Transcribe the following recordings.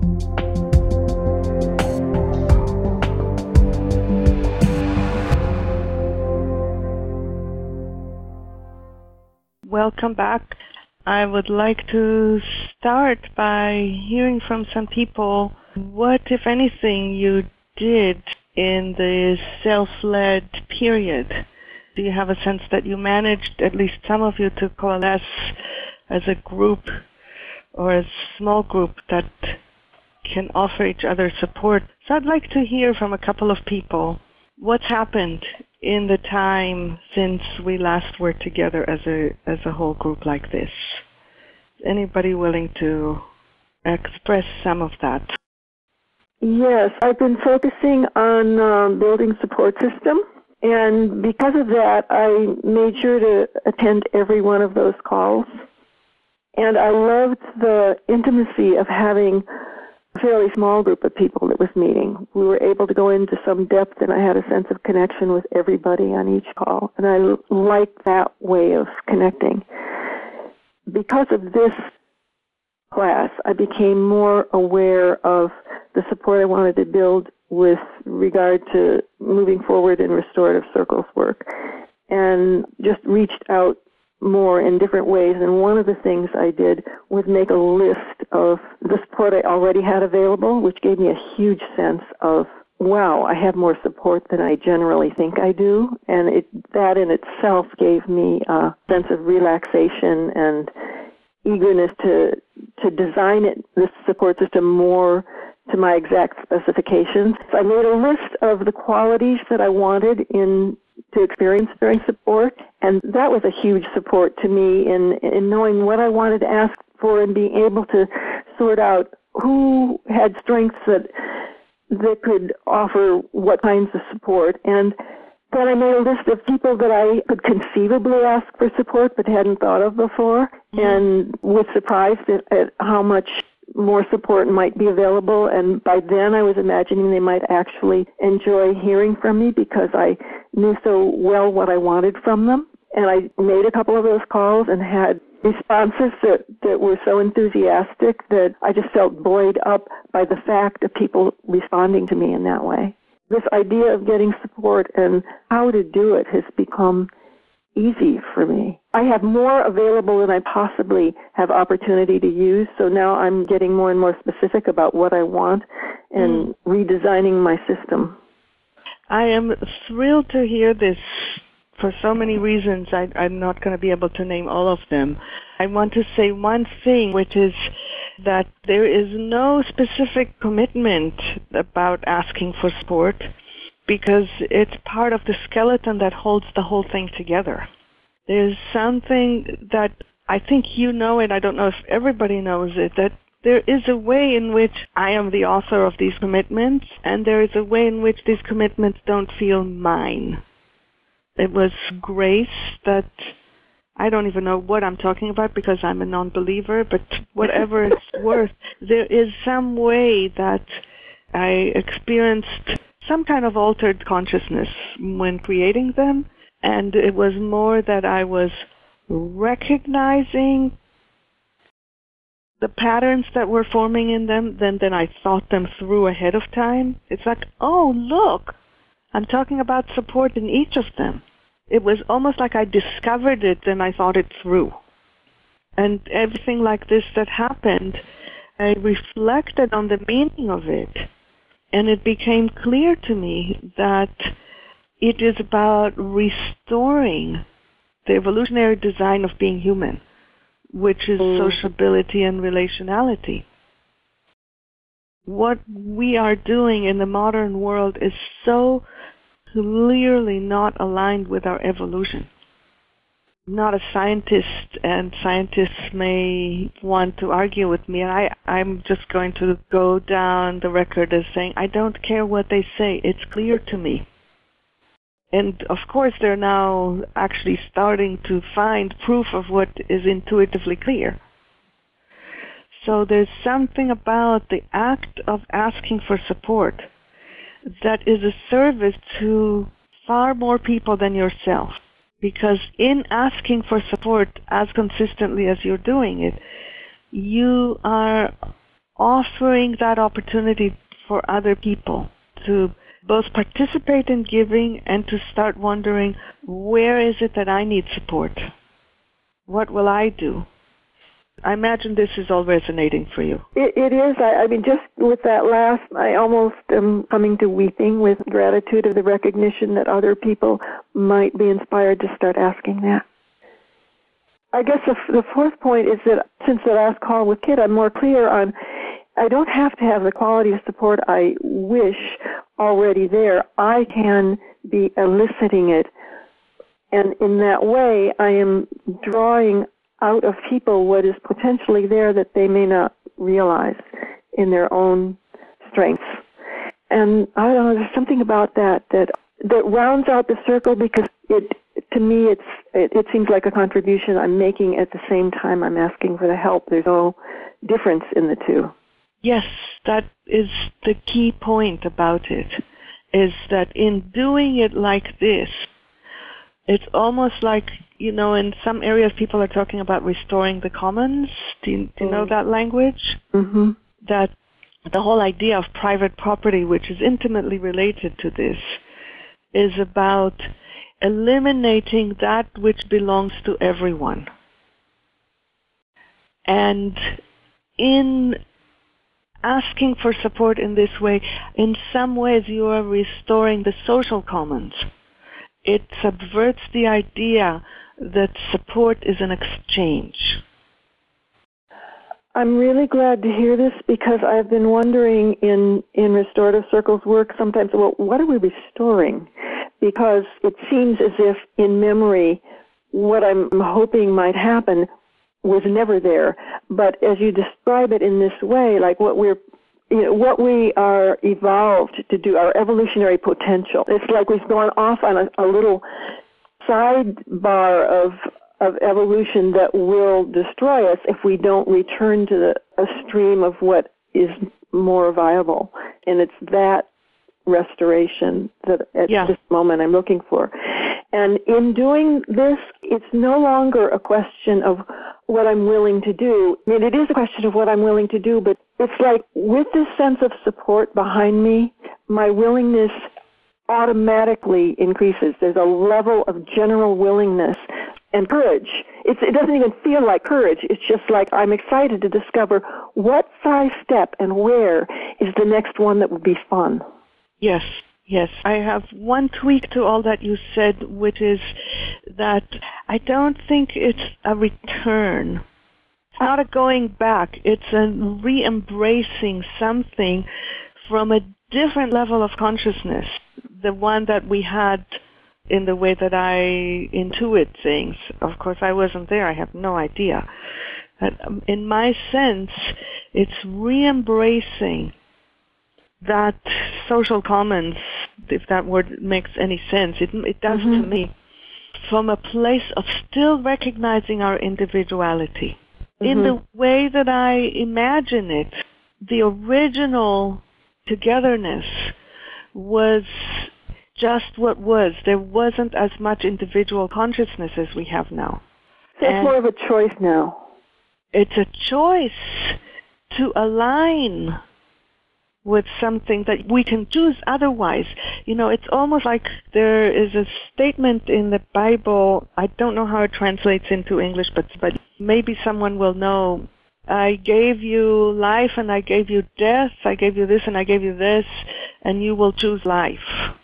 Welcome back. I would like to start by hearing from some people what, if anything, you did in the self-led period. Do you have a sense that you managed, at least some of you, to coalesce as a group or a small group that can offer each other support? So I'd like to hear from a couple of people what's happened in the time since we last were together as a whole group like this. Is anybody willing to express some of that? Yes, I've been focusing on building support system, and because of that, I made sure to attend every one of those calls. And I loved the intimacy of having a fairly small group of people that was meeting. We were able to go into some depth, and I had a sense of connection with everybody on each call, and I liked that way of connecting. Because of this class, I became more aware of the support I wanted to build with regard to moving forward in restorative circles work, and just reached out more in different ways. And one of the things I did was make a list of the support I already had available, which gave me a huge sense of, wow, I have more support than I generally think I do. And that in itself gave me a sense of relaxation and eagerness to design this support system more to my exact specifications. So I made a list of the qualities that I wanted to experience during support, and that was a huge support to me in knowing what I wanted to ask for and being able to sort out who had strengths that could offer what kinds of support. And then I made a list of people that I could conceivably ask for support but hadn't thought of before, and was surprised at how much more support might be available. And by then I was imagining they might actually enjoy hearing from me because I knew so well what I wanted from them. And I made a couple of those calls and had responses that were so enthusiastic that I just felt buoyed up by the fact of people responding to me in that way. This idea of getting support and how to do it has become easy for me. I have more available than I possibly have opportunity to use, so now I'm getting more and more specific about what I want and redesigning my system. I am thrilled to hear this for so many reasons. I'm not going to be able to name all of them. I want to say one thing, which is that there is no specific commitment about asking for support, because it's part of the skeleton that holds the whole thing together. There's something that I think you know, and I don't know if everybody knows it, that there is a way in which I am the author of these commitments, and there is a way in which these commitments don't feel mine. It was grace that I don't even know what I'm talking about because I'm a non-believer, but whatever it's worth, there is some way that I experienced some kind of altered consciousness when creating them, and it was more that I was recognizing the patterns that were forming in them than I thought them through ahead of time. It's like, oh, look, I'm talking about support in each of them. It was almost like I discovered it and I thought it through. And everything like this that happened, I reflected on the meaning of it. And it became clear to me that it is about restoring the evolutionary design of being human, which is sociability and relationality. What we are doing in the modern world is so clearly not aligned with our evolution. Not a scientist, and scientists may want to argue with me, and I'm just going to go down the record as saying, I don't care what they say, it's clear to me. And of course they're now actually starting to find proof of what is intuitively clear. So there's something about the act of asking for support that is a service to far more people than yourself. Because in asking for support as consistently as you're doing it, you are offering that opportunity for other people to both participate in giving and to start wondering, where is it that I need support? What will I do? I imagine this is all resonating for you. It is. I mean, just with that last, I almost am coming to weeping with gratitude of the recognition that other people might be inspired to start asking that. I guess the fourth point is that since the last call with Kit, I'm more clear on I don't have to have the quality of support I wish already there. I can be eliciting it. And in that way, I am drawing out of people what is potentially there that they may not realize in their own strengths. And I don't know, there's something about that rounds out the circle, because to me it seems like a contribution I'm making at the same time I'm asking for the help. There's no difference in the two. Yes, that is the key point about it, is that in doing it like this, it's almost like, in some areas people are talking about restoring the commons. Do you know that language? Mm-hmm. That the whole idea of private property, which is intimately related to this, is about eliminating that which belongs to everyone. And in asking for support in this way, in some ways you are restoring the social commons. It subverts the idea that support is an exchange. I'm really glad to hear this, because I've been wondering in restorative circles work sometimes, well, what are we restoring? Because it seems as if in memory what I'm hoping might happen was never there. But as you describe it in this way, like what we are evolved to do, our evolutionary potential, it's like we've gone off on a little sidebar of evolution that will destroy us if we don't return to a stream of what is more viable. And it's that restoration that at this moment I'm looking for. And in doing this, it's no longer a question of what I'm willing to do. I mean, it is a question of what I'm willing to do, but it's like with this sense of support behind me, my willingness automatically increases. There's a level of general willingness and courage. It doesn't even feel like courage. It's just like I'm excited to discover what size step and where is the next one that would be fun. Yes. I have one tweak to all that you said, which is that I don't think it's a return. It's not a going back. It's a re-embracing something from a different level of consciousness, the one that we had in the way that I intuit things. Of course, I wasn't there. I have no idea. But in my sense, it's re-embracing that social commons, if that word makes any sense. It does to me, from a place of still recognizing our individuality. In the way that I imagine it, the original togetherness was just what was. There wasn't as much individual consciousness as we have now. So it's more of a choice now. It's a choice to align with something that we can choose otherwise. It's almost like there is a statement in the Bible, I don't know how it translates into English, but maybe someone will know. I gave you life and I gave you death, I gave you this and I gave you this, and you will choose life.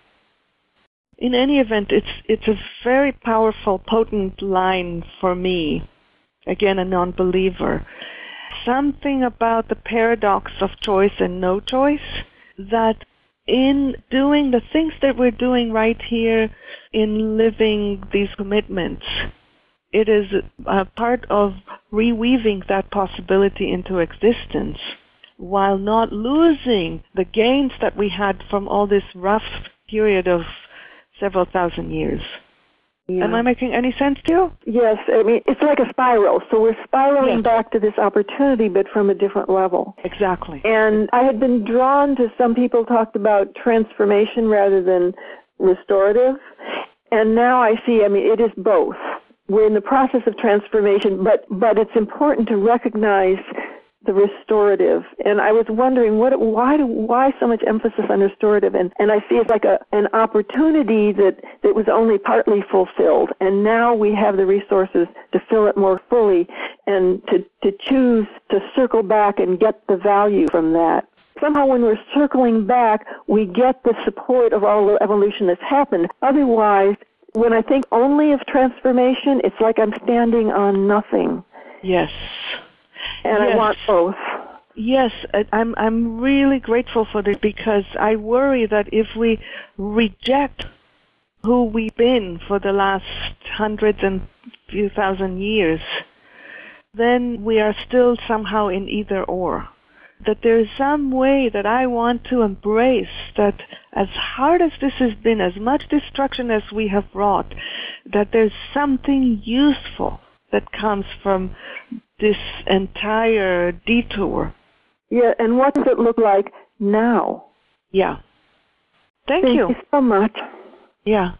In any event, it's a very powerful, potent line for me, again, a non-believer. Something about the paradox of choice and no choice, that in doing the things that we're doing right here, in living these commitments, it is a part of reweaving that possibility into existence, while not losing the gains that we had from all this rough period of several thousand years. Yeah. Am I making any sense to you? Yes. I mean, it's like a spiral. So we're spiraling back to this opportunity, but from a different level. Exactly. And I had been drawn to, some people talked about transformation rather than restorative. And now I see, it is both. We're in the process of transformation, but it's important to recognize the restorative. And I was wondering why so much emphasis on restorative? And I see it's like an opportunity that was only partly fulfilled. And now we have the resources to fill it more fully and to choose to circle back and get the value from that. Somehow when we're circling back, we get the support of all the evolution that's happened. Otherwise, when I think only of transformation, it's like I'm standing on nothing. Yes. And yes. I want both. Yes, I'm really grateful for this, because I worry that if we reject who we've been for the last hundreds and few thousand years, then we are still somehow in either or. That there is some way that I want to embrace that, as hard as this has been, as much destruction as we have wrought, that there's something useful that comes from this entire detour. Yeah, and what does it look like now? Yeah. Thank you. Thank you so much. Yeah.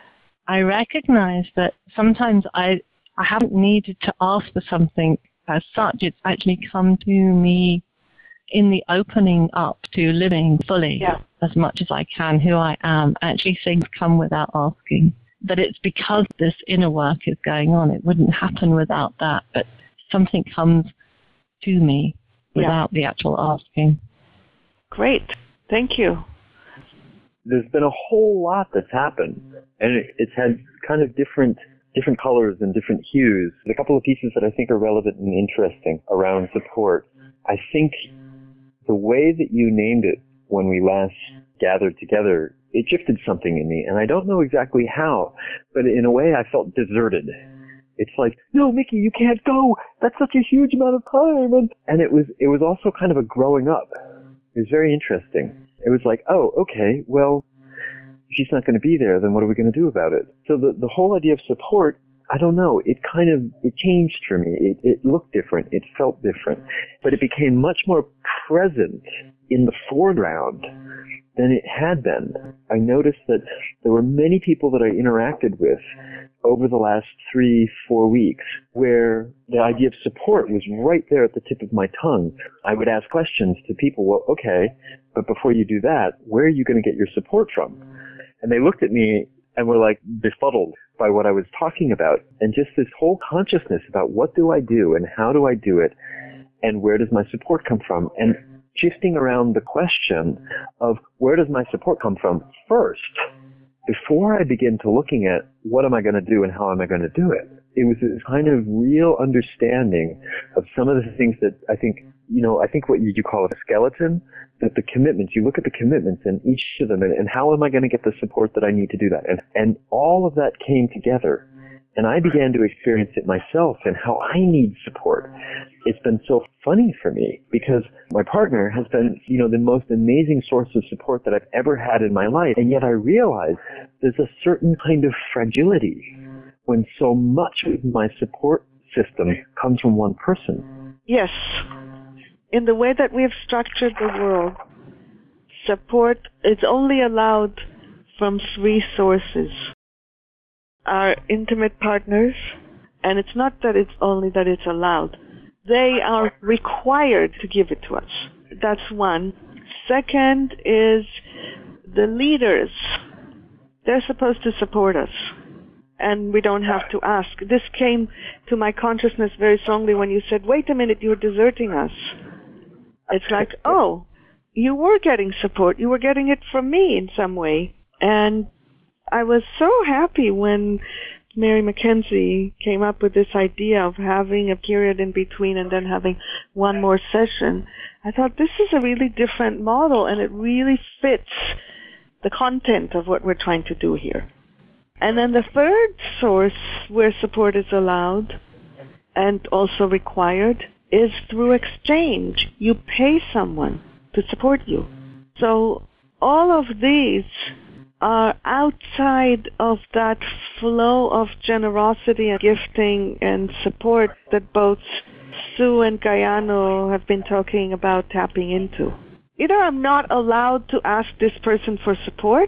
I recognize that sometimes I haven't needed to ask for something as such. It's actually come to me in the opening up to living fully as much as I can who I am. Actually, things come without asking. That it's because this inner work is going on. It wouldn't happen without that, but something comes to me without the actual asking. Great. Thank you. There's been a whole lot that's happened, and it's had kind of different colors and different hues. There's a couple of pieces that I think are relevant and interesting around support. I think the way that you named it when we last gathered together, it shifted something in me, and I don't know exactly how, but in a way I felt deserted. It's like, no, Mickey, you can't go. That's such a huge amount of time. And it was also kind of a growing up. It was very interesting. It was like, oh, okay, well, if she's not going to be there, then what are we going to do about it? So the whole idea of support, I don't know, it changed for me. It looked different. It felt different. But it became much more present in the foreground than it had been. I noticed that there were many people that I interacted with over the last 3-4 weeks where the idea of support was right there at the tip of my tongue. I would ask questions to people, well, okay, but before you do that, where are you going to get your support from? And they looked at me and were like befuddled by what I was talking about, and just this whole consciousness about what do I do and how do I do it and where does my support come from, and shifting around the question of where does my support come from first before I begin to looking at what am I going to do and how am I going to do it. It was this kind of real understanding of some of the things that I think what you call a skeleton, that the commitments, you look at the commitments in each of them and how am I going to get the support that I need to do that? And all of that came together. And I began to experience it myself and how I need support. It's been so funny for me because my partner has been, the most amazing source of support that I've ever had in my life. And yet I realize there's a certain kind of fragility when so much of my support system comes from one person. Yes. In the way that we have structured the world, support is only allowed from 3 sources. Our intimate partners, and it's not that it's only that it's allowed. They are required to give it to us. That's one. Second is the leaders. They're supposed to support us, and we don't have to ask. This came to my consciousness very strongly when you said, wait a minute, you're deserting us. It's like, oh, you were getting support. You were getting it from me in some way. And I was so happy when Mary Mackenzie came up with this idea of having a period in between and then having one more session. I thought this is a really different model, and it really fits the content of what we're trying to do here. And then the third source where support is allowed and also required is through exchange. You pay someone to support you. So all of these are outside of that flow of generosity and gifting and support that both Sue and Gayano have been talking about tapping into. Either I'm not allowed to ask this person for support,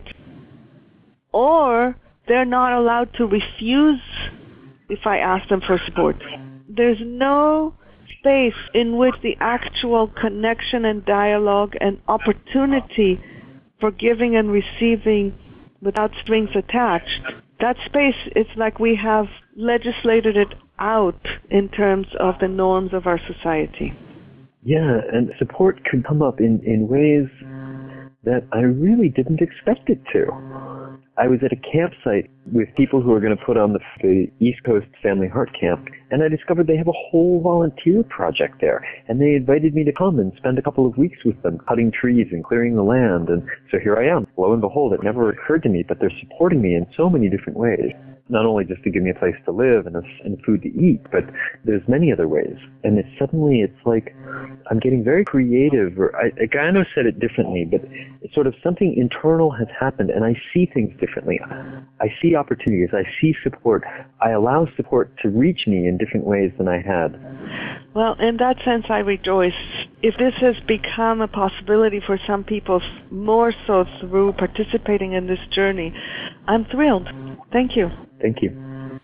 or they're not allowed to refuse if I ask them for support. There's no space in which the actual connection and dialogue and opportunity for giving and receiving without strings attached, that space, it's like we have legislated it out in terms of the norms of our society. Yeah, and support can come up in ways that I really didn't expect it to. I was at a campsite with people who are going to put on the East Coast Family Heart Camp, and I discovered they have a whole volunteer project there, and they invited me to come and spend a couple of weeks with them, cutting trees and clearing the land, and so here I am. Lo and behold, it never occurred to me, but they're supporting me in so many different ways. Not only just to give me a place to live and food to eat, but there's many other ways. And it's like I'm getting very creative. Gano said it differently, but it's sort of something internal has happened, and I see things differently. I see opportunities. I see support. I allow support to reach me in different ways than I had. Well, in that sense, I rejoice. If this has become a possibility for some people, more so through participating in this journey, I'm thrilled. Thank you. Thank you.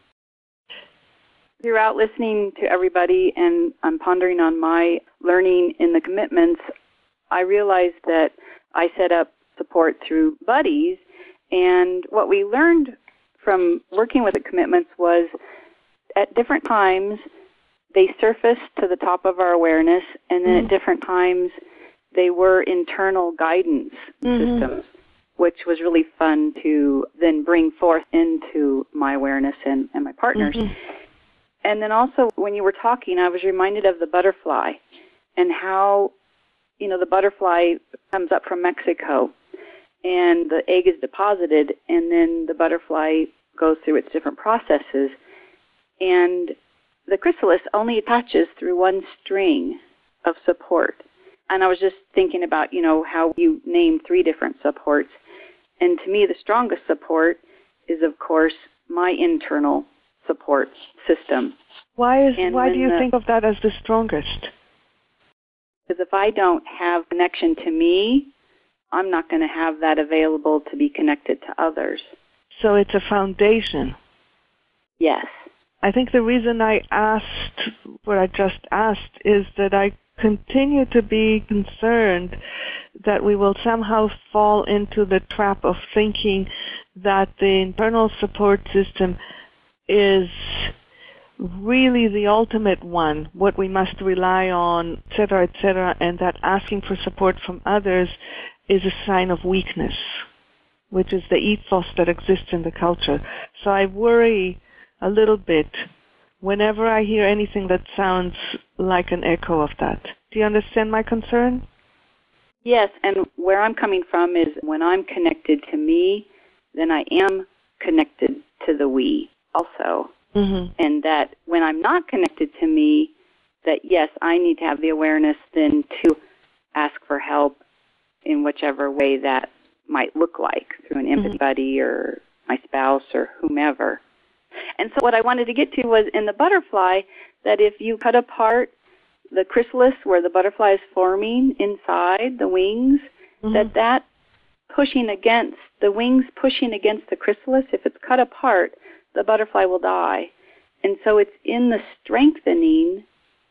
Throughout listening to everybody and I'm pondering on my learning in the commitments, I realized that I set up support through buddies, and what we learned from working with the commitments was at different times they surfaced to the top of our awareness, and then at different times they were internal guidance systems, which was really fun to then bring forth into my awareness and my partners. And then also when you were talking, I was reminded of the butterfly and how, the butterfly comes up from Mexico and the egg is deposited, and then the butterfly goes through its different processes. And the chrysalis only attaches through one string of support. And I was just thinking about, how you named 3 different supports. And to me, the strongest support is, of course, my internal support system. Why do you think of that as the strongest? Because if I don't have connection to me, I'm not going to have that available to be connected to others. So it's a foundation. Yes. I think the reason I asked what I just asked is that I continue to be concerned that we will somehow fall into the trap of thinking that the internal support system is really the ultimate one, what we must rely on, et cetera, and that asking for support from others is a sign of weakness, which is the ethos that exists in the culture. So I worry a little bit whenever I hear anything that sounds like an echo of that. Do you understand my concern? Yes, and where I'm coming from is when I'm connected to me, then I am connected to the we also. And that when I'm not connected to me, that yes, I need to have the awareness then to ask for help in whichever way that might look like, through an empathy buddy or my spouse or whomever. And so what I wanted to get to was in the butterfly, that if you cut apart the chrysalis where the butterfly is forming inside the wings, that pushing against, the wings pushing against the chrysalis, if it's cut apart, the butterfly will die. And so it's in the strengthening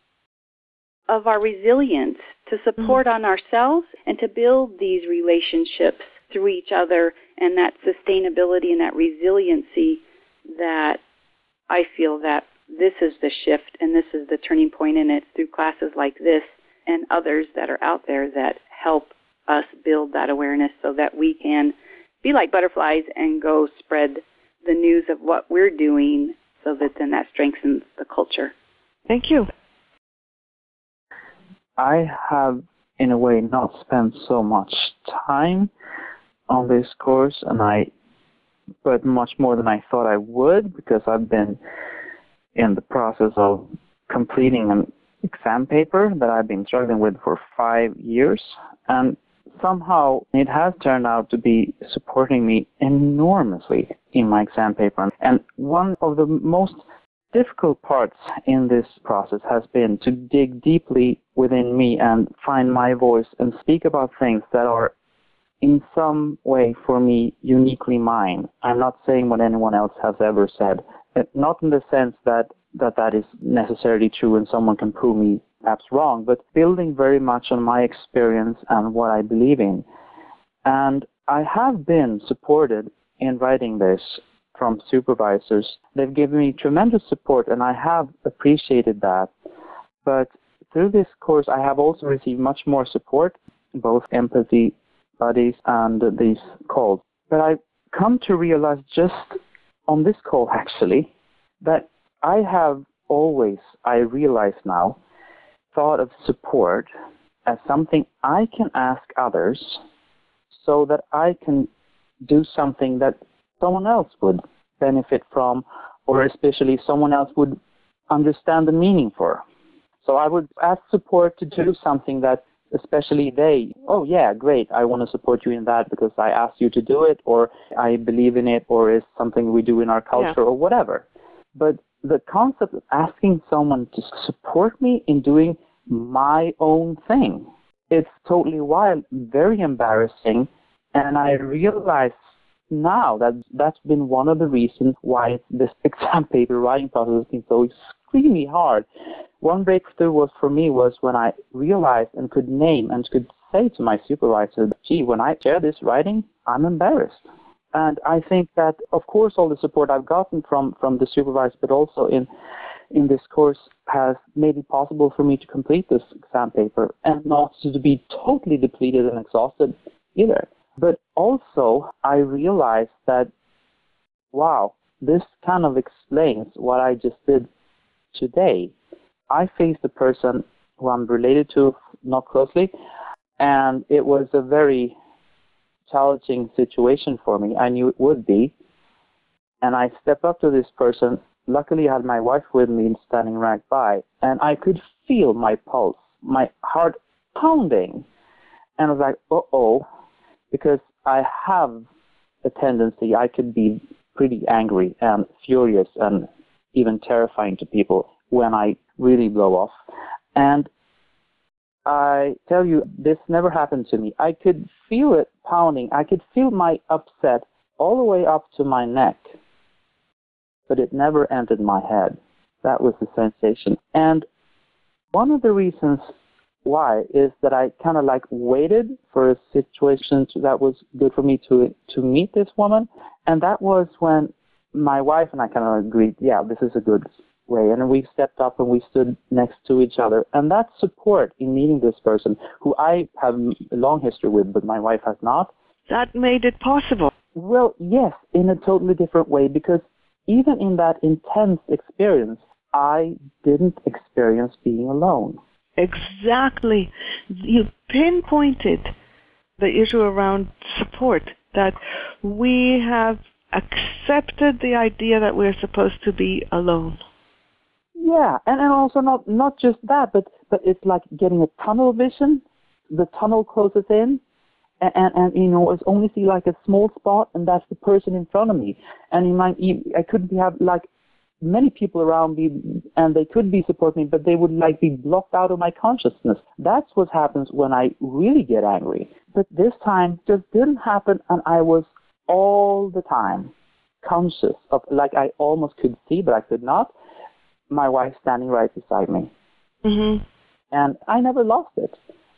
of our resilience to support on ourselves and to build these relationships through each other, and that sustainability and that resiliency, that I feel that this is the shift and this is the turning point, and it's through classes like this and others that are out there that help us build that awareness so that we can be like butterflies and go spread the news of what we're doing, so that then that strengthens the culture. Thank you. I have, in a way, not spent so much time on this course, but much more than I thought I would, because I've been in the process of completing an exam paper that I've been struggling with for 5 years, and somehow it has turned out to be supporting me enormously in my exam paper. And one of the most difficult parts in this process has been to dig deeply within me and find my voice and speak about things that are in some way for me uniquely mine. I'm not saying what anyone else has ever said, not in the sense that is necessarily true and someone can prove me perhaps wrong, but building very much on my experience and what I believe in. And I have been supported in writing this from supervisors. They've given me tremendous support, and I have appreciated that. But through this course, I have also received much more support, both empathy buddies and these calls. But I come to realize just on this call, actually, that I have always, I realize now, thought of support as something I can ask others so that I can do something that someone else would benefit from, or especially someone else would understand the meaning for. So I would ask support to do something that especially they, oh yeah, great, I want to support you in that because I asked you to do it, or I believe in it, or it's something we do in our culture, or whatever. But the concept of asking someone to support me in doing my own thing, it's totally wild, very embarrassing, and I realize now that that's been one of the reasons why this exam paper writing process has been so extremely hard. One breakthrough was when I realized and could name and could say to my supervisor, gee, when I share this writing, I'm embarrassed. And I think that, of course, all the support I've gotten from the supervisor, but also in this course has made it possible for me to complete this exam paper and not to be totally depleted and exhausted either. But also, I realized that, wow, this kind of explains what I just did today. I faced a person who I'm related to, not closely, and it was a very challenging situation for me. I knew it would be. And I stepped up to this person. Luckily, I had my wife with me standing right by, and I could feel my pulse, my heart pounding. And I was like, uh-oh, because I have a tendency, I could be pretty angry and furious and even terrifying to people when I really blow off. And I tell you, this never happened to me. I could feel it pounding. I could feel my upset all the way up to my neck, but it never entered my head. That was the sensation. And one of the reasons why is that I kind of like waited for a situation that was good for me to meet this woman. And that was when my wife and I kind of agreed, yeah, this is a good way. And we stepped up and we stood next to each other. And that support in meeting this person, who I have a long history with, but my wife has not. That made it possible. Well, yes, in a totally different way, because even in that intense experience, I didn't experience being alone. Exactly. You pinpointed the issue around support, that we have accepted the idea that we're supposed to be alone. Yeah, and also not just that, but it's like getting a tunnel vision. The tunnel closes in, and you know, it's only see like a small spot, and that's the person in front of me. And I could have like many people around me, and they could be supporting me, but they would like be blocked out of my consciousness. That's what happens when I really get angry. But this time just didn't happen, and I was all the time conscious of, like, I almost could see, but I could not, my wife standing right beside me. Mm-hmm. And I never lost it.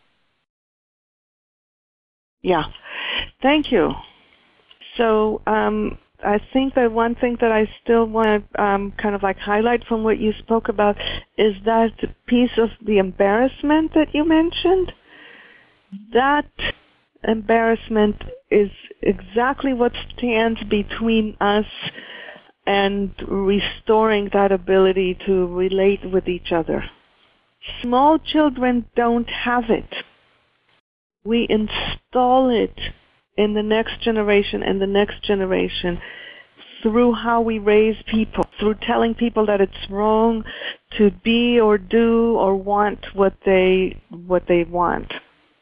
Yeah. Thank you. So I think that one thing that I still want to kind of like highlight from what you spoke about is that piece of the embarrassment that you mentioned. That embarrassment is exactly what stands between us and restoring that ability to relate with each other. Small children don't have it. We install it in the next generation and the next generation through how we raise people, through telling people that it's wrong to be or do or want what they want.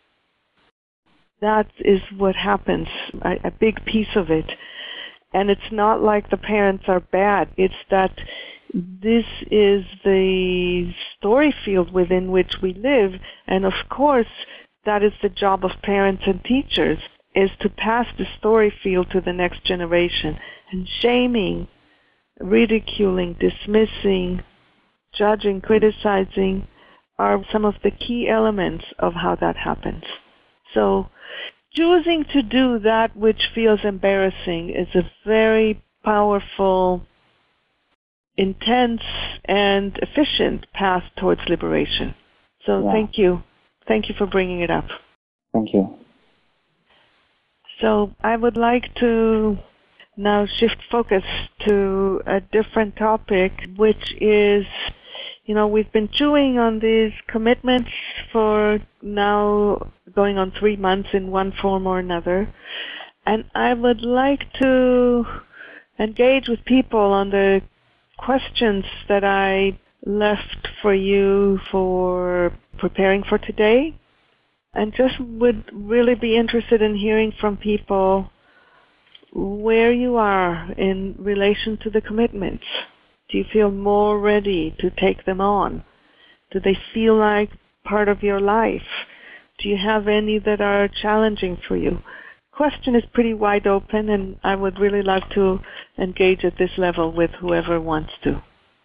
That is what happens, a big piece of it. And it's not like the parents are bad. It's that this is the story field within which we live. And of course, that is the job of parents and teachers, is to pass the story field to the next generation. And shaming, ridiculing, dismissing, judging, criticizing are some of the key elements of how that happens. So choosing to do that which feels embarrassing is a very powerful, intense, and efficient path towards liberation. So thank you. Thank you for bringing it up. Thank you. So I would like to now shift focus to a different topic, which is, we've been chewing on these commitments for now going on 3 months in one form or another. And I would like to engage with people on the questions that I left for you for preparing for today. And just would really be interested in hearing from people where you are in relation to the commitments. Do you feel more ready to take them on? Do they feel like part of your life? Do you have any that are challenging for you? Question is pretty wide open, and I would really love to engage at this level with whoever wants to.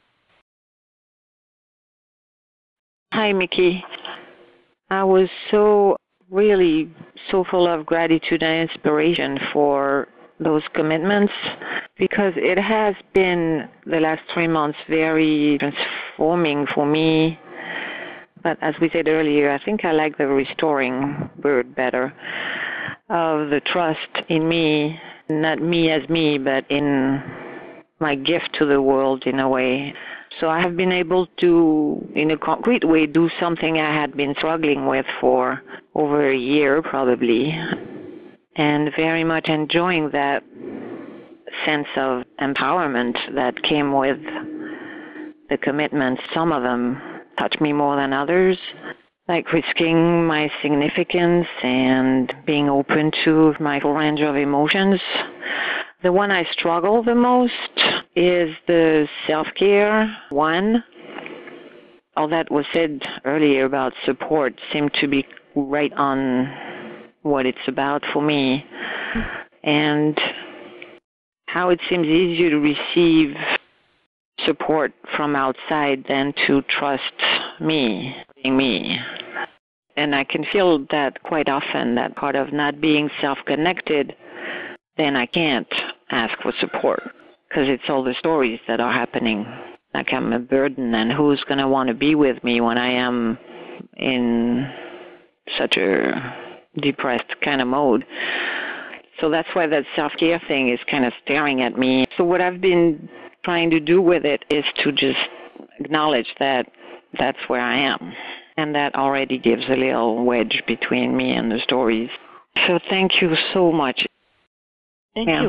Hi, Mickey. I was really so full of gratitude and inspiration for those commitments, because it has been the last 3 months very transforming for me. But as we said earlier, I think I like the restoring word better, of the trust in me, not me as me, but in my gift to the world in a way. So I have been able to, in a concrete way, do something I had been struggling with for over a year probably, and very much enjoying that sense of empowerment that came with the commitments. Some of them touch me more than others, like risking my significance and being open to my full range of emotions. The one I struggle the most is the self-care one. All that was said earlier about support seemed to be right on what it's about for me, and how it seems easier to receive support from outside than to trust me, being me. And I can feel that quite often, that part of not being self-connected, then I can't ask for support, because it's all the stories that are happening. Like I'm a burden, and who's going to want to be with me when I am in such a depressed kind of mode? So that's why that self-care thing is kind of staring at me. So what I've been trying to do with it is to just acknowledge that that's where I am. And that already gives a little wedge between me and the stories. So thank you so much. Thank you.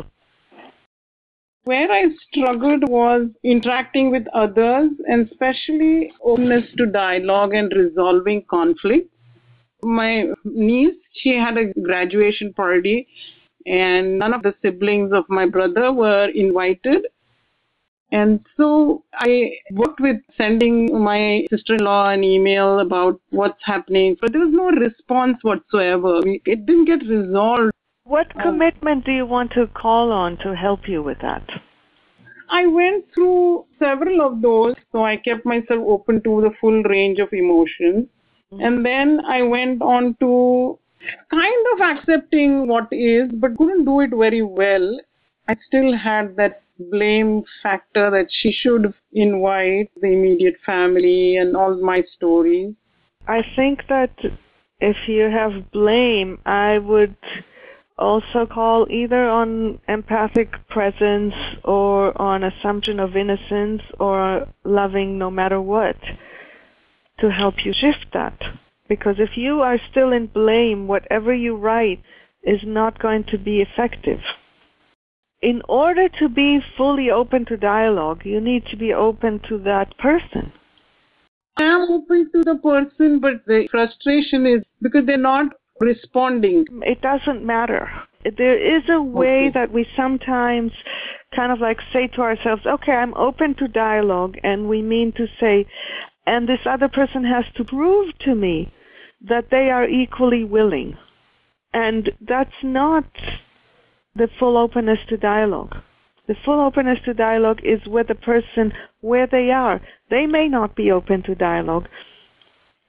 Where I struggled was interacting with others, and especially openness to dialogue and resolving conflict. My niece, she had a graduation party, and none of the siblings of my brother were invited. And so I worked with sending my sister-in-law an email about what's happening, but there was no response whatsoever. It didn't get resolved. What commitment do you want to call on to help you with that? I went through several of those, so I kept myself open to the full range of emotions. And then I went on to kind of accepting what is, but couldn't do it very well. I still had that blame factor that she should invite the immediate family and all my stories. I think that if you have blame, I would also call either on empathic presence or on assumption of innocence or loving no matter what to help you shift that. Because if you are still in blame, whatever you write is not going to be effective. In order to be fully open to dialogue, you need to be open to that person. I am open to the person, but the frustration is because they're not responding. It doesn't matter. There is a way that we sometimes kind of like say to ourselves, okay, I'm open to dialogue, and we mean to say, and this other person has to prove to me that they are equally willing. And that's not the full openness to dialogue. The full openness to dialogue is with the person where they are. They may not be open to dialogue,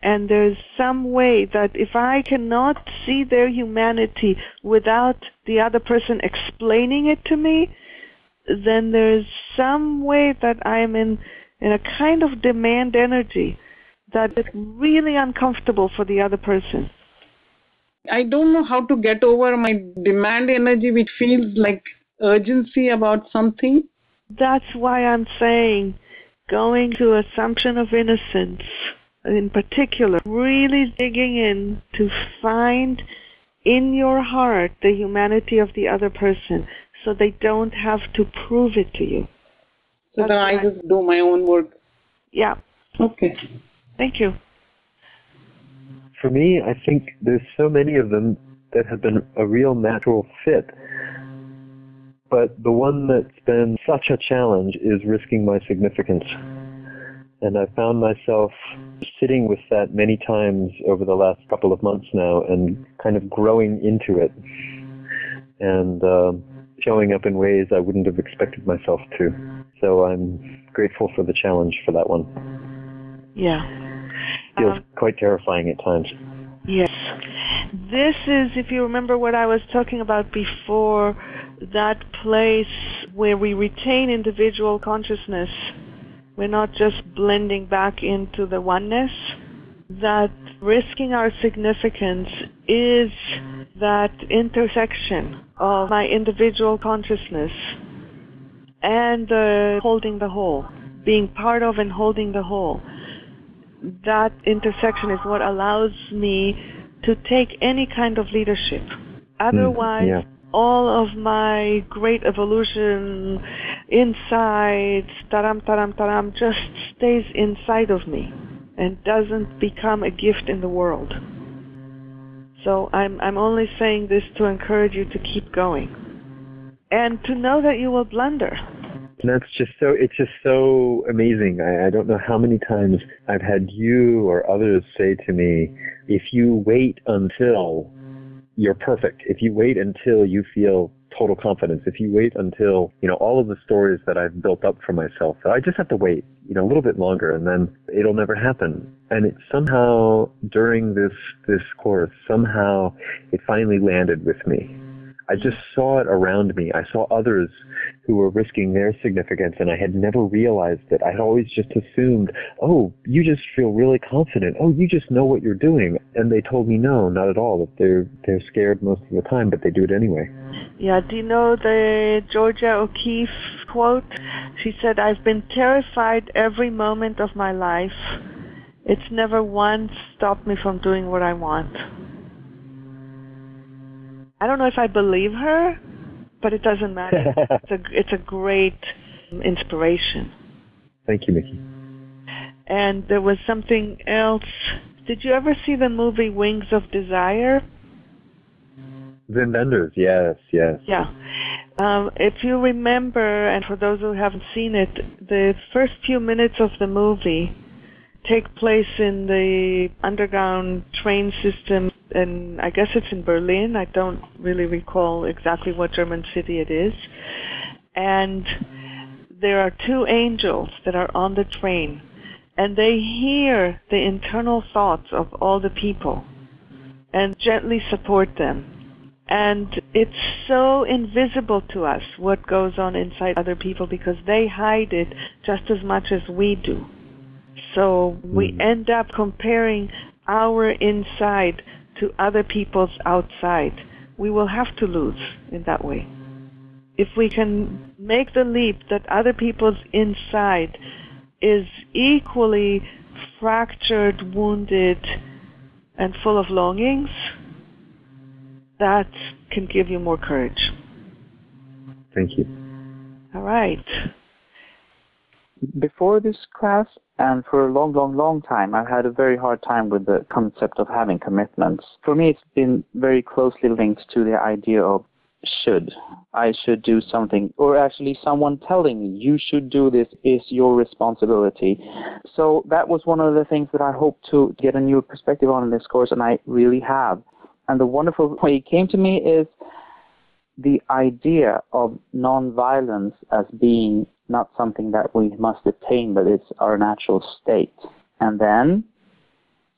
And there's some way that if I cannot see their humanity without the other person explaining it to me, then there's some way that I'm in a kind of demand energy that is really uncomfortable for the other person. I don't know how to get over my demand energy, which feels like urgency about something. That's why I'm saying going to assumption of innocence, in particular, really digging in to find in your heart the humanity of the other person so they don't have to prove it to you. So then I just do my own work. Yeah. Okay. Thank you. For me, I think there's so many of them that have been a real natural fit. But the one that's been such a challenge is risking my significance. And I found myself sitting with that many times over the last couple of months now and kind of growing into it and showing up in ways I wouldn't have expected myself to. So I'm grateful for the challenge for that one. Yeah. Feels quite terrifying at times. Yes. This is, if you remember what I was talking about before, that place where we retain individual consciousness. We're not just blending back into the oneness. That risking our significance is that intersection of my individual consciousness and holding the whole, being part of and holding the whole. That intersection is what allows me to take any kind of leadership. Otherwise, all of my great evolution, insights, taram, just stays inside of me and doesn't become a gift in the world. So I'm only saying this to encourage you to keep going and to know that you will blunder. And it's just so amazing. I don't know how many times I've had you or others say to me, if you wait until you're perfect, if you wait until you feel total confidence, if you wait until, all of the stories that I've built up for myself, I just have to wait, a little bit longer and then it'll never happen. And it somehow, during this course, it finally landed with me. I just saw it around me. I saw others who were risking their significance, and I had never realized it. I had always just assumed, oh, you just feel really confident. Oh, you just know what you're doing. And they told me, no, not at all. That they're scared most of the time, but they do it anyway. Yeah, do you know the Georgia O'Keeffe quote? She said, I've been terrified every moment of my life. It's never once stopped me from doing what I want. I don't know if I believe her, but it doesn't matter. It's a great inspiration. Thank you, Mickey. And there was something else. Did you ever see the movie Wings of Desire? Wim Wenders, yes. Yeah. If you remember, and for those who haven't seen it, the first few minutes of the movie take place in the underground train system, and I guess it's in Berlin. I don't really recall exactly what German city it is. And there are two angels that are on the train, and they hear the internal thoughts of all the people and gently support them. And it's so invisible to us what goes on inside other people because they hide it just as much as we do. So we end up comparing our inside to other people's outside. We will have to lose in that way. If we can make the leap that other people's inside is equally fractured, wounded, and full of longings, that can give you more courage. Thank you. All right. Before this class, and for a long time, I've had a very hard time with the concept of having commitments. For me, it's been very closely linked to the idea of I should do something, or actually someone telling me you should do this is your responsibility. So that was one of the things that I hope to get a new perspective on in this course, and I really have. And the wonderful way it came to me is the idea of nonviolence as being not something that we must attain, but it's our natural state. And then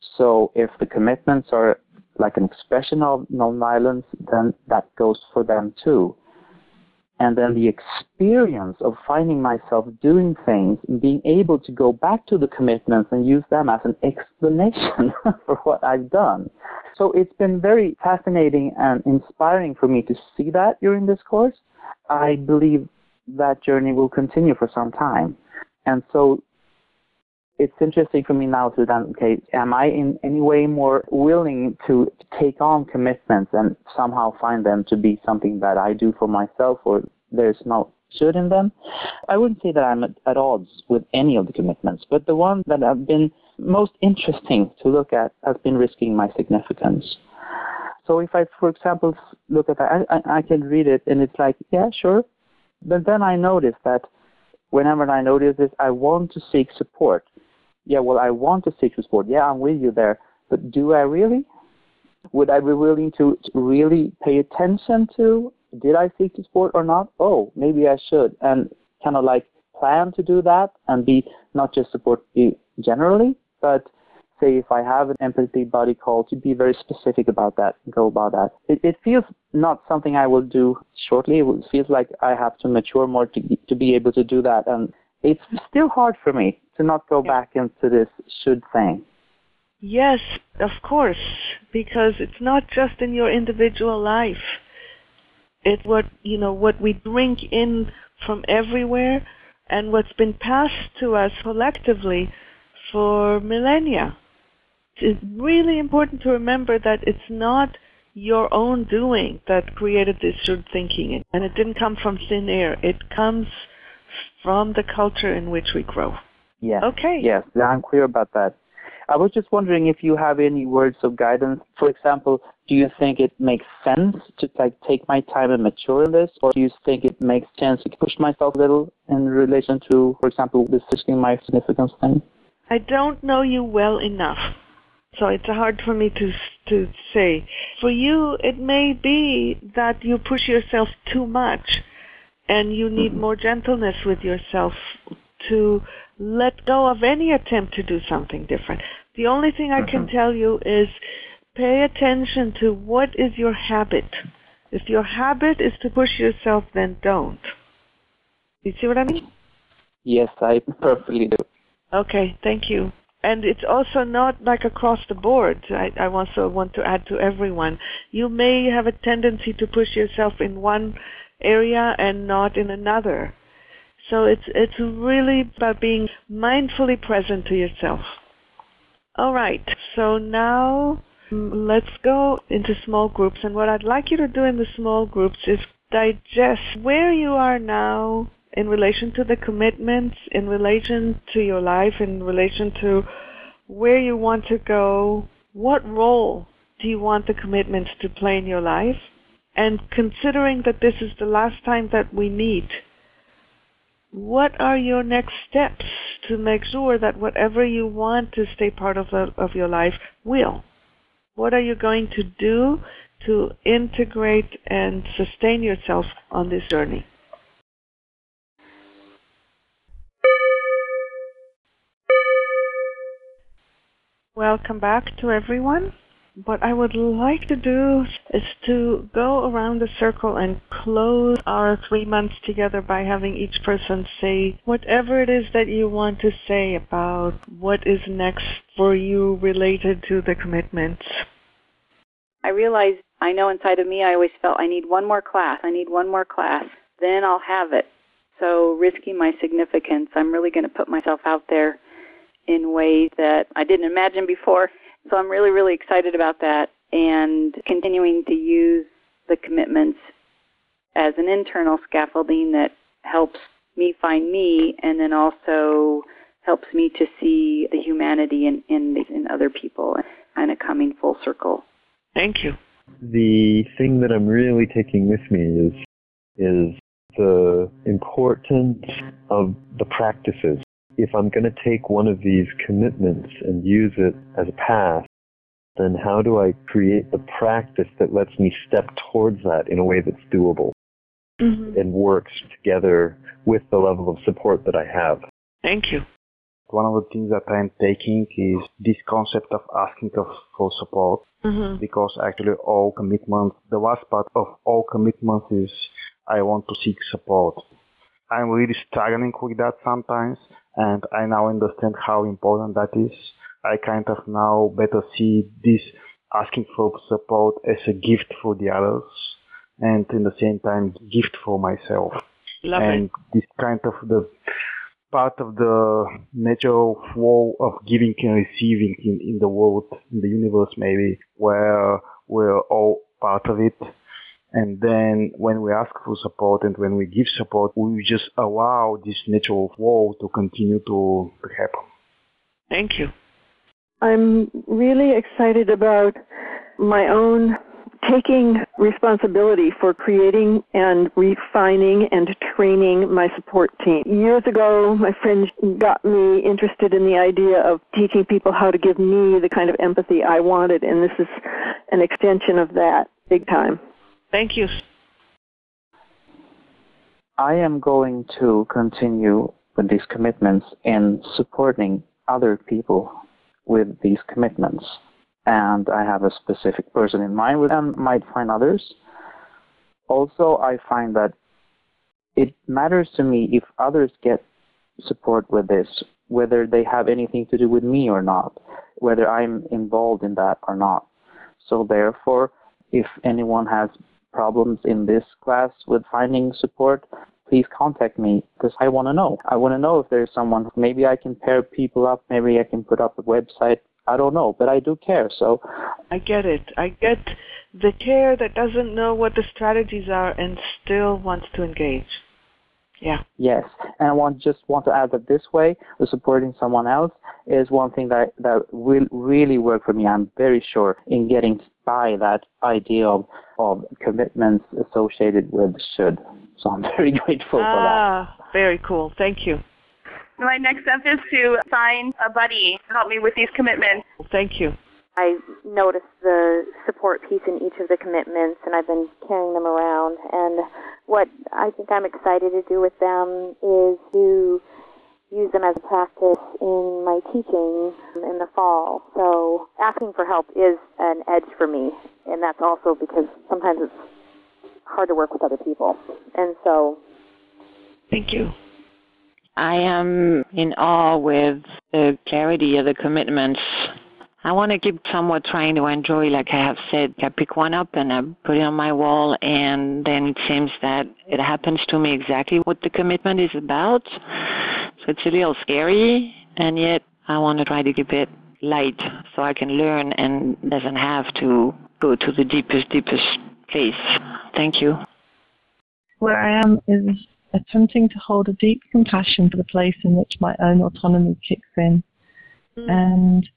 So if the commitments are like an expression of nonviolence, then that goes for them too. And then the experience of finding myself doing things and being able to go back to the commitments and use them as an explanation for what I've done. So it's been very fascinating and inspiring for me to see that during this course. I believe that journey will continue for some time. And so it's interesting for me now to then, okay, am I in any way more willing to take on commitments and somehow find them to be something that I do for myself, or there's no should in them? I wouldn't say that I'm at odds with any of the commitments, but the one that have been most interesting to look at has been risking my significance. So if I, for example, look at that, I can read it and it's like, yeah, sure. But then I notice that whenever I notice this, I want to seek support. Yeah, well, I want to seek support. Yeah, I'm with you there. But do I really? Would I be willing to really pay attention to, did I seek support or not? Oh, maybe I should. And kind of like plan to do that and be not just support generally, but say if I have an empathy body call, to be very specific about that, go about that. It feels not something I will do shortly. It feels like I have to mature more to be able to do that. And it's still hard for me to not go back into this should thing. Yes, of course, because it's not just in your individual life. It's what we drink in from everywhere and what's been passed to us collectively for millennia. It's really important to remember that it's not your own doing that created this should thinking, and it didn't come from thin air. It comes from the culture in which we grow. Yes. Okay. Yes, I'm clear about that. I was just wondering if you have any words of guidance. For example, do you think it makes sense to take my time and mature in this, or do you think it makes sense to push myself a little in relation to, for example, this risking my significance thing? I don't know you well enough, so it's hard for me to say. For you, it may be that you push yourself too much, and you need more gentleness with yourself to let go of any attempt to do something different. The only thing I can tell you is pay attention to what is your habit. If your habit is to push yourself, then don't. You see what I mean? Yes, I perfectly do. Okay, thank you. And it's also not like across the board. I also want to add to everyone. You may have a tendency to push yourself in one area and not in another. So it's really about being mindfully present to yourself. All right, so now let's go into small groups. And what I'd like you to do in the small groups is digest where you are now in relation to the commitments, in relation to your life, in relation to where you want to go. What role do you want the commitments to play in your life? And considering that this is the last time that we meet, what are your next steps to make sure that whatever you want to stay part of your life will? What are you going to do to integrate and sustain yourself on this journey? Welcome back to everyone. What I would like to do is to go around the circle and close our 3 months together by having each person say whatever it is that you want to say about what is next for you related to the commitments. I realized, I know inside of me I always felt I need one more class, then I'll have it. So risking my significance, I'm really going to put myself out there in ways that I didn't imagine before. So I'm really, really excited about that and continuing to use the commitments as an internal scaffolding that helps me find me and then also helps me to see the humanity in other people, kind of coming full circle. Thank you. The thing that I'm really taking with me is the importance of the practices. If I'm going to take one of these commitments and use it as a path, then how do I create the practice that lets me step towards that in a way that's doable and works together with the level of support that I have? Thank you. One of the things that I'm taking is this concept of asking for support, because actually all commitments, the last part of all commitments is I want to seek support. I'm really struggling with that sometimes, and I now understand how important that is. I kind of now better see this asking for support as a gift for the others, and in the same time, gift for myself. Love and it. This kind of the part of the natural flow of giving and receiving in the world, in the universe maybe, where we're all part of it. And then when we ask for support and when we give support, we just allow this natural flow to continue to happen. Thank you. I'm really excited about my own taking responsibility for creating and refining and training my support team. Years ago, my friend got me interested in the idea of teaching people how to give me the kind of empathy I wanted, and this is an extension of that, big time. Thank you. I am going to continue with these commitments and supporting other people with these commitments. And I have a specific person in mind with them, might find others. Also, I find that it matters to me if others get support with this, whether they have anything to do with me or not, whether I'm involved in that or not. So therefore, if anyone has problems in this class with finding support, please contact me, because I want to know. I want to know if there's someone. Maybe I can pair people up. Maybe I can put up a website. I don't know, but I do care. So I get it. I get the care that doesn't know what the strategies are and still wants to engage. Yeah. Yes, and I want to add that this way, the supporting someone else is one thing that will really work for me. I'm very sure in getting by that idea of commitments associated with should. So I'm very grateful for that. Very cool. Thank you. My next step is to find a buddy to help me with these commitments. Thank you. I noticed the support piece in each of the commitments, and I've been carrying them around. And what I think I'm excited to do with them is to use them as a practice in my teaching in the fall. So asking for help is an edge for me, and that's also because sometimes it's hard to work with other people. And so... Thank you. I am in awe with the clarity of the commitments. I want to keep somewhat trying to enjoy, like I have said. I pick one up and I put it on my wall, and then it seems that it happens to me exactly what the commitment is about. So it's a little scary, and yet I want to try to keep it light so I can learn and doesn't have to go to the deepest place. Thank you. Where I am is attempting to hold a deep compassion for the place in which my own autonomy kicks in, and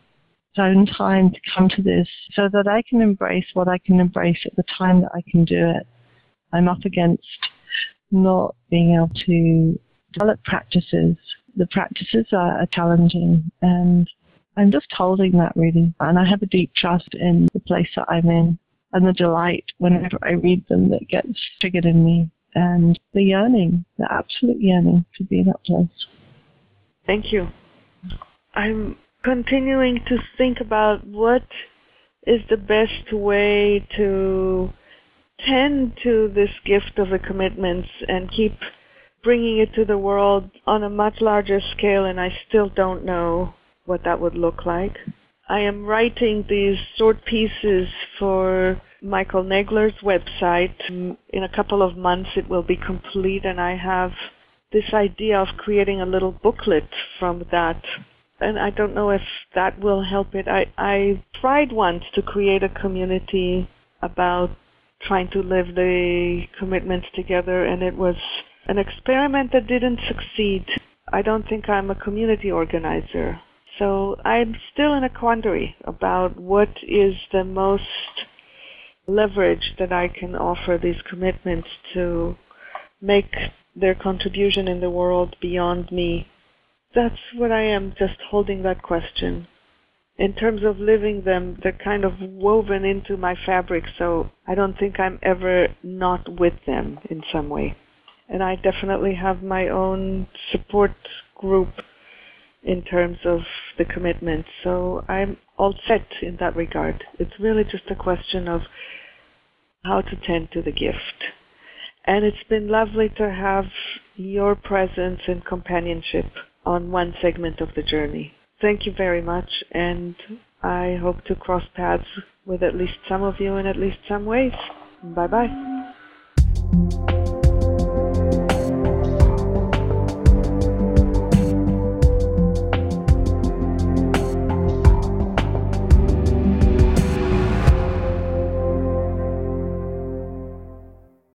own time to come to this so that I can embrace what I can embrace at the time that I can do it. I'm up against not being able to develop practices. The practices are challenging, and I'm just holding that really. And I have a deep trust in the place that I'm in and the delight whenever I read them that gets triggered in me, and the yearning, the absolute yearning to be in that place. Thank you. I'm continuing to think about what is the best way to tend to this gift of the commitments and keep bringing it to the world on a much larger scale, and I still don't know what that would look like. I am writing these short pieces for Michael Nagler's website. In a couple of months it will be complete, and I have this idea of creating a little booklet from that. And I don't know if that will help it. I tried once to create a community about trying to live the commitments together, and it was an experiment that didn't succeed. I don't think I'm a community organizer. So I'm still in a quandary about what is the most leverage that I can offer these commitments to make their contribution in the world beyond me. That's what I am, just holding that question. In terms of living them, they're kind of woven into my fabric, so I don't think I'm ever not with them in some way. And I definitely have my own support group in terms of the commitment. So I'm all set in that regard. It's really just a question of how to tend to the gift. And it's been lovely to have your presence and companionship on one segment of the journey. Thank you very much, and I hope to cross paths with at least some of you in at least some ways. Bye-bye.